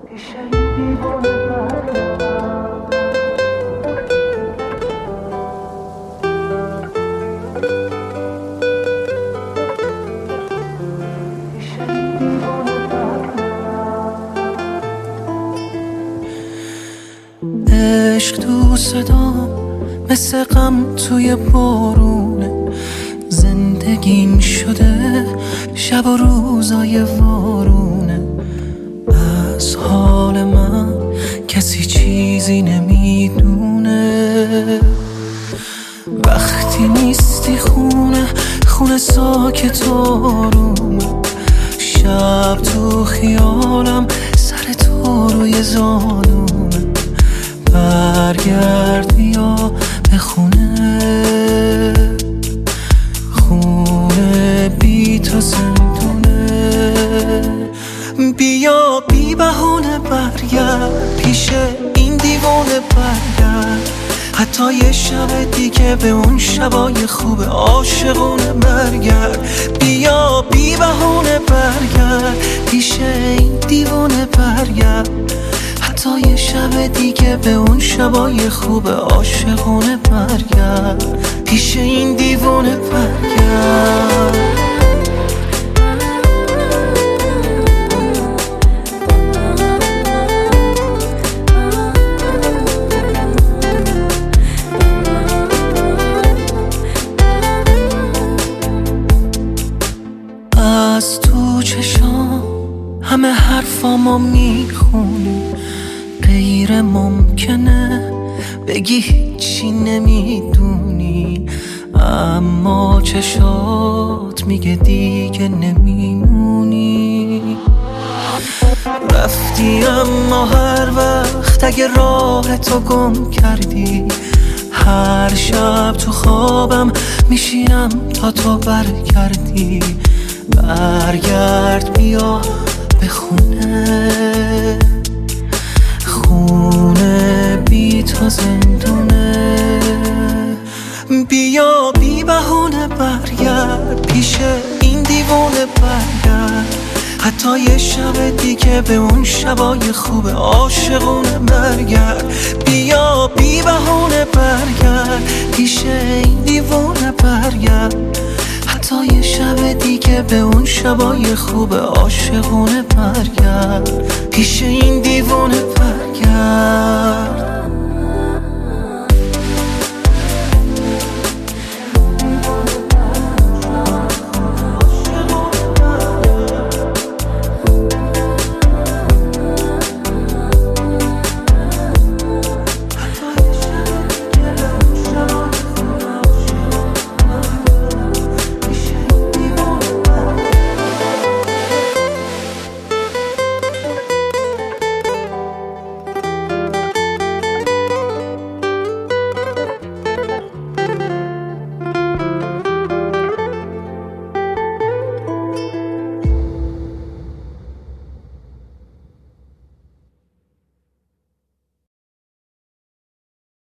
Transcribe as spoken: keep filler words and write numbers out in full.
عشق تو صدام مثل غم توی بارونه، زندگیم شده شب و روزای وارونه. از حال من کسی چیزی نمیدونه، وقتی نیستی خونه خونه ساکت آرومه. شب تو خیالم سر تو روی زانومه. برگرد بیا به خونه، خونه بی تو زندونه. بیا بی بهونه برگرد پیش این دیوانه برگرد، حتی یه شب دیگه به اون شبای خوب عاشقونه برگرد. بیا بی بهونه برگرد پیش این دیوانه برگرد، حتی یه شب دیگه به اون شبای خوب عاشقونه برگرد، پیش این دیوانه برگرد. از تو چشام همه حرفامو میخونی، غیر ممکنه بگی هیچی نمیدونی، اما چشات میگه دیگه نمیمونی. رفتی اما هر وقت اگه راه تو گم کردی، هر شب تو خوابم میشینم تا تو برگردی. برگرد بیا به خونه، خونه بی تو زندونه. بیا بی بهونه برگرد پیش این دیوانه برگرد، حتی یه شب دیگه به اون شبای خوب عاشقونه برگرد. بیا بی بهونه برگرد پیش این دیوانه برگرد، حتی یه شب دیگه به اون شبای خوب عاشقونه برگرد، پیش این دیوانه برگرد.